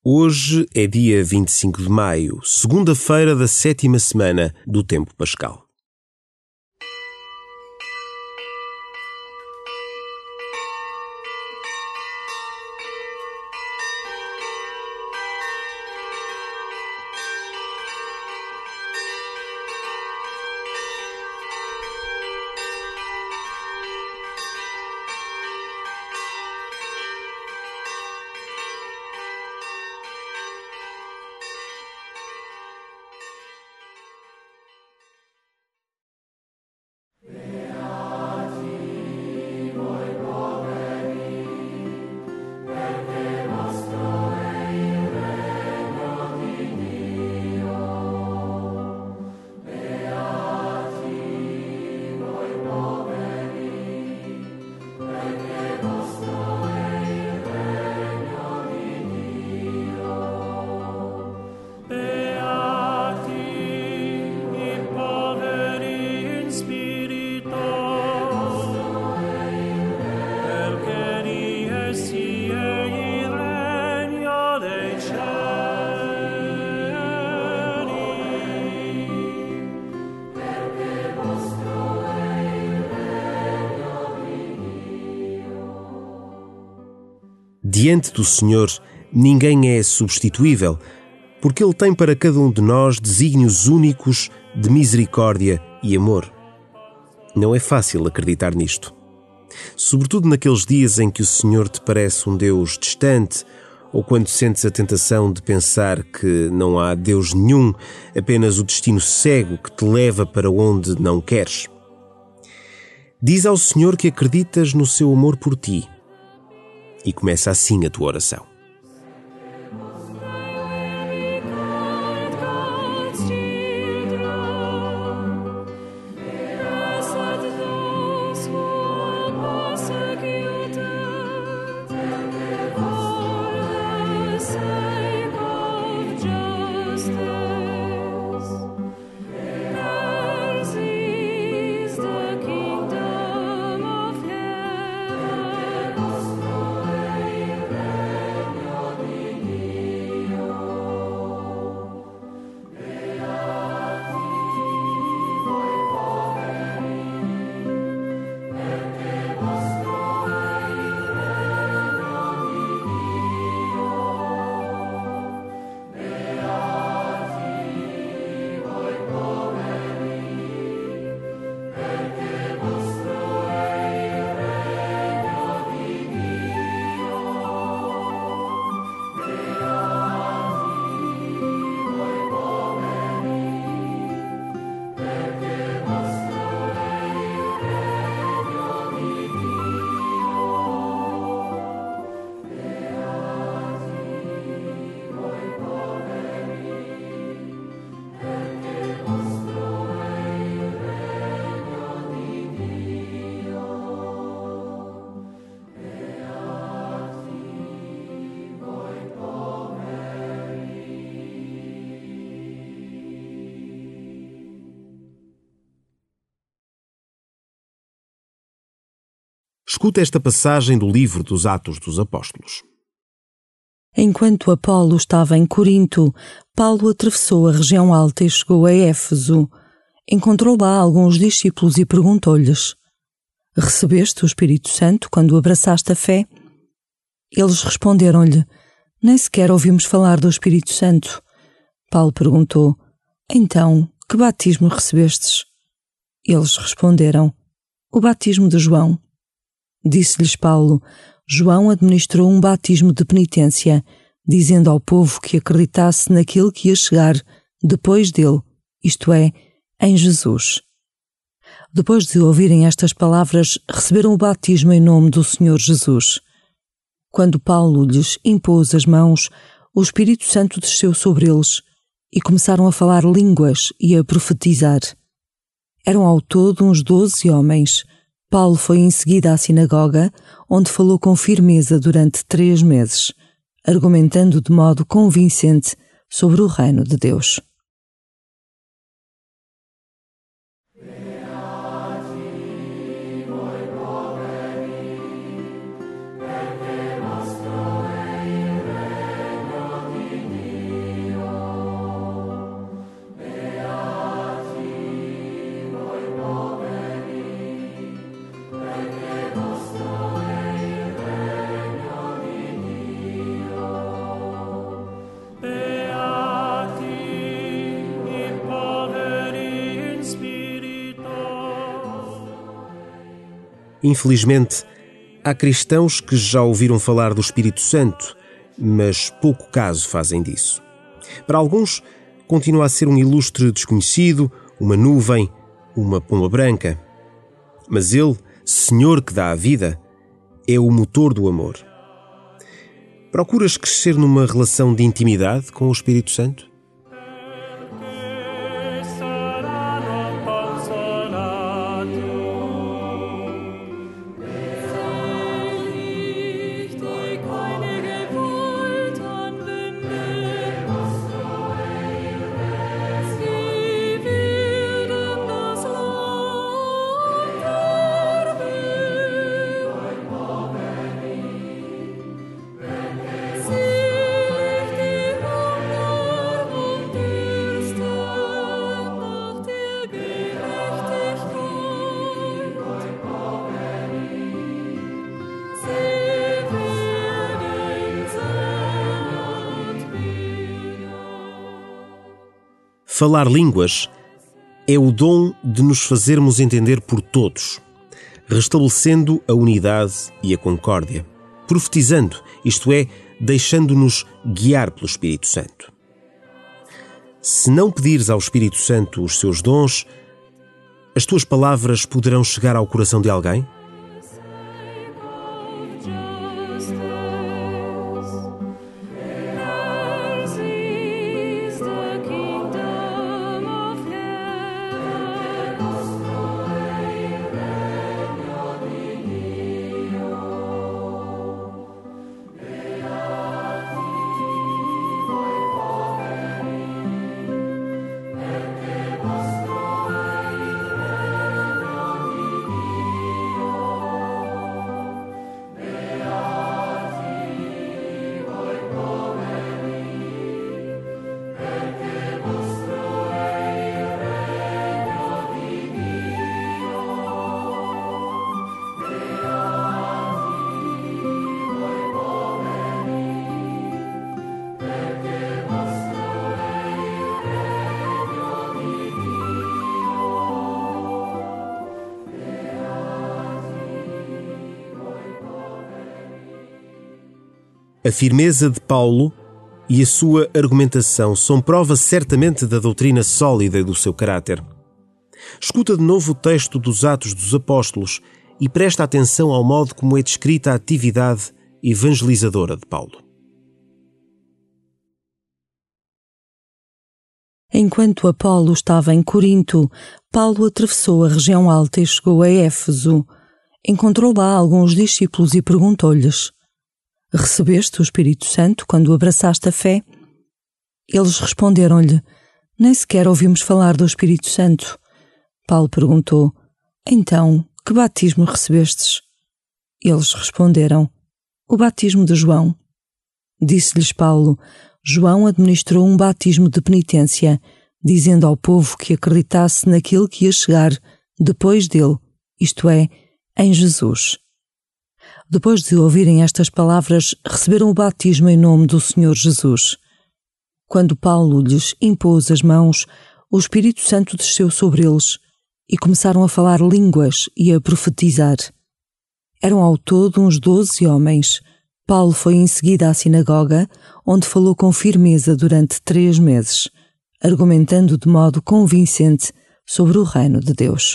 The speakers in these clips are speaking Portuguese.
Hoje é dia 25 de maio, segunda-feira da 7ª semana do Tempo Pascal. Diante do Senhor, ninguém é substituível, porque Ele tem para cada um de nós desígnios únicos de misericórdia e amor. Não é fácil acreditar nisto. Sobretudo naqueles dias em que o Senhor te parece um Deus distante, ou quando sentes a tentação de pensar que não há Deus nenhum, apenas o destino cego que te leva para onde não queres. Diz ao Senhor que acreditas no seu amor por ti. E começa assim a tua oração. Escuta esta passagem do livro dos Atos dos Apóstolos. Enquanto Apolo estava em Corinto, Paulo atravessou a região alta e chegou a Éfeso. Encontrou lá alguns discípulos e perguntou-lhes: Recebeste o Espírito Santo quando abraçaste a fé? Eles responderam-lhe: Nem sequer ouvimos falar do Espírito Santo. Paulo perguntou: Então, que batismo recebestes? Eles responderam: O batismo de João. Disse-lhes Paulo: João administrou um batismo de penitência, dizendo ao povo que acreditasse naquele que ia chegar depois dele, isto é, em Jesus. Depois de ouvirem estas palavras, receberam o batismo em nome do Senhor Jesus. Quando Paulo lhes impôs as mãos, o Espírito Santo desceu sobre eles e começaram a falar línguas e a profetizar. Eram ao todo uns 12 homens. Paulo foi em seguida à sinagoga, onde falou com firmeza durante 3 meses, argumentando de modo convincente sobre o reino de Deus. Infelizmente, há cristãos que já ouviram falar do Espírito Santo, mas pouco caso fazem disso. Para alguns, continua a ser um ilustre desconhecido, uma nuvem, uma pomba branca. Mas Ele, Senhor que dá a vida, é o motor do amor. Procuras crescer numa relação de intimidade com o Espírito Santo? Falar línguas é o dom de nos fazermos entender por todos, restabelecendo a unidade e a concórdia, profetizando, isto é, deixando-nos guiar pelo Espírito Santo. Se não pedires ao Espírito Santo os seus dons, as tuas palavras poderão chegar ao coração de alguém? A firmeza de Paulo e a sua argumentação são prova certamente da doutrina sólida e do seu caráter. Escuta de novo o texto dos Atos dos Apóstolos e presta atenção ao modo como é descrita a atividade evangelizadora de Paulo. Enquanto Apolo estava em Corinto, Paulo atravessou a região alta e chegou a Éfeso. Encontrou lá alguns discípulos e perguntou-lhes: Recebeste o Espírito Santo quando abraçaste a fé? Eles responderam-lhe: Nem sequer ouvimos falar do Espírito Santo. Paulo perguntou: Então, que batismo recebestes? Eles responderam: O batismo de João. Disse-lhes Paulo: João administrou um batismo de penitência, dizendo ao povo que acreditasse naquele que ia chegar depois dele, isto é, em Jesus. Depois de ouvirem estas palavras, receberam o batismo em nome do Senhor Jesus. Quando Paulo lhes impôs as mãos, o Espírito Santo desceu sobre eles e começaram a falar línguas e a profetizar. Eram ao todo uns 12 homens. Paulo foi em seguida à sinagoga, onde falou com firmeza durante 3 meses, argumentando de modo convincente sobre o reino de Deus.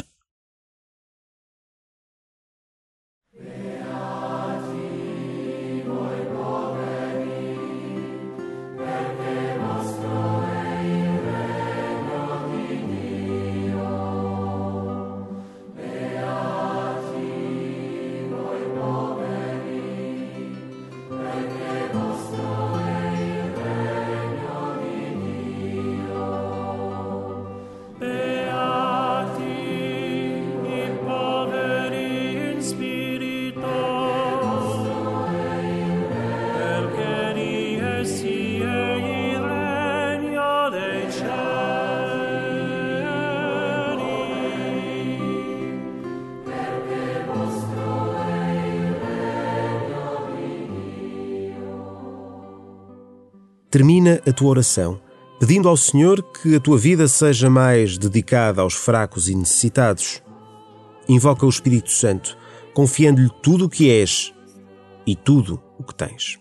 Termina a tua oração pedindo ao Senhor que a tua vida seja mais dedicada aos fracos e necessitados. Invoca o Espírito Santo, confiando-lhe tudo o que és e tudo o que tens.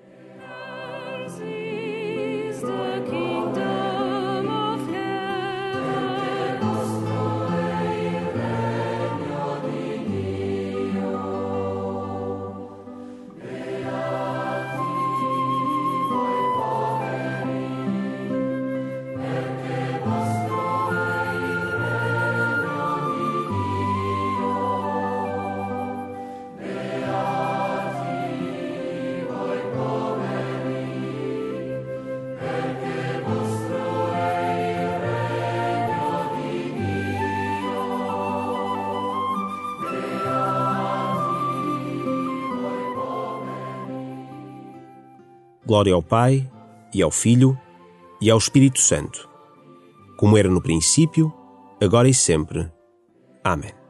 Glória ao Pai, e ao Filho, e ao Espírito Santo, como era no princípio, agora e sempre. Amém.